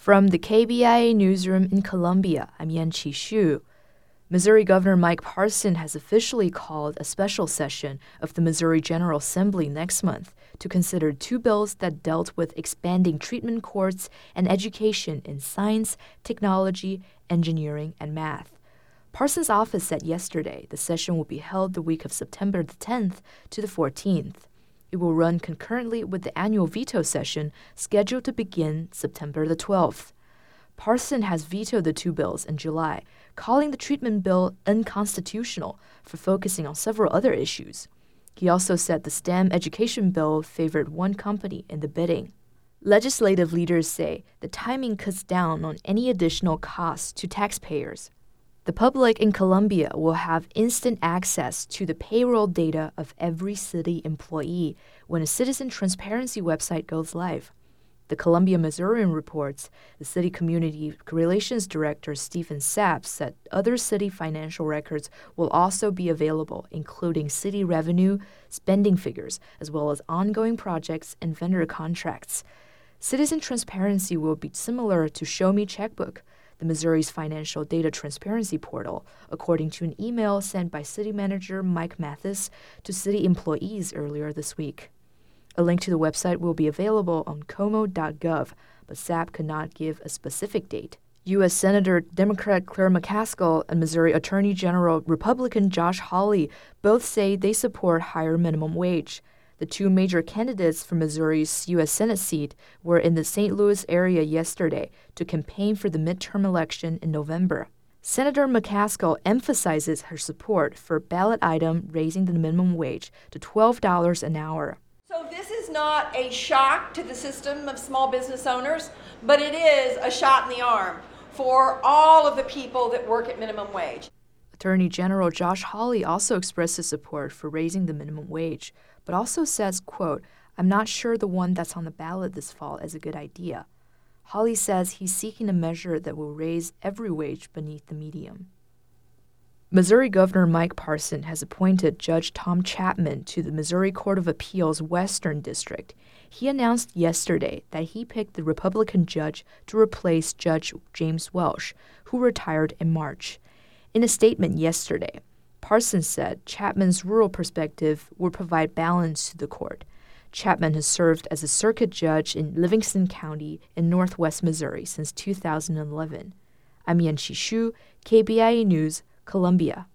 From the KBIA newsroom in Columbia, I'm Yan Qixu. Missouri Governor Mike Parson has officially called a special session of the Missouri General Assembly next month to consider two bills that dealt with expanding treatment courts and education in science, technology, engineering, and math. Parson's office said yesterday the session will be held the week of September the 10th to the 14th. It will run concurrently with the annual veto session scheduled to begin September the 12th. Parson has vetoed the two bills in July, calling the treatment bill unconstitutional for focusing on several other issues. He also said the STEM education bill favored one company in the bidding. Legislative leaders say the timing cuts down on any additional costs to taxpayers. The public in Columbia will have instant access to the payroll data of every city employee when a citizen transparency website goes live. The Columbia Missourian reports the city community relations director Stephen Sapp said other city financial records will also be available, including city revenue, spending figures, as well as ongoing projects and vendor contracts. Citizen transparency will be similar to Show Me Checkbook, the Missouri's financial data transparency portal, according to an email sent by City Manager Mike Mathis to city employees earlier this week. A link to the website will be available on como.gov, but Sapp could not give a specific date. U.S. Senator Democrat Claire McCaskill and Missouri Attorney General Republican Josh Hawley both say they support higher minimum wage. The two major candidates for Missouri's U.S. Senate seat were in the St. Louis area yesterday to campaign for the midterm election in November. Senator McCaskill emphasizes her support for a ballot item raising the minimum wage to $12 an hour. So this is not a shock to the system of small business owners, but it is a shot in the arm for all of the people that work at minimum wage. Attorney General Josh Hawley also expressed his support for raising the minimum wage, but also says, quote, "I'm not sure the one that's on the ballot this fall is a good idea." Hawley says he's seeking a measure that will raise every wage beneath the median. Missouri Governor Mike Parson has appointed Judge Tom Chapman to the Missouri Court of Appeals Western District. He announced yesterday that he picked the Republican judge to replace Judge James Welsh, who retired in March. In a statement yesterday, Parson said Chapman's rural perspective would provide balance to the court. Chapman has served as a circuit judge in Livingston County in northwest Missouri since 2011. I'm Yan Qixu, KBIA News, Columbia.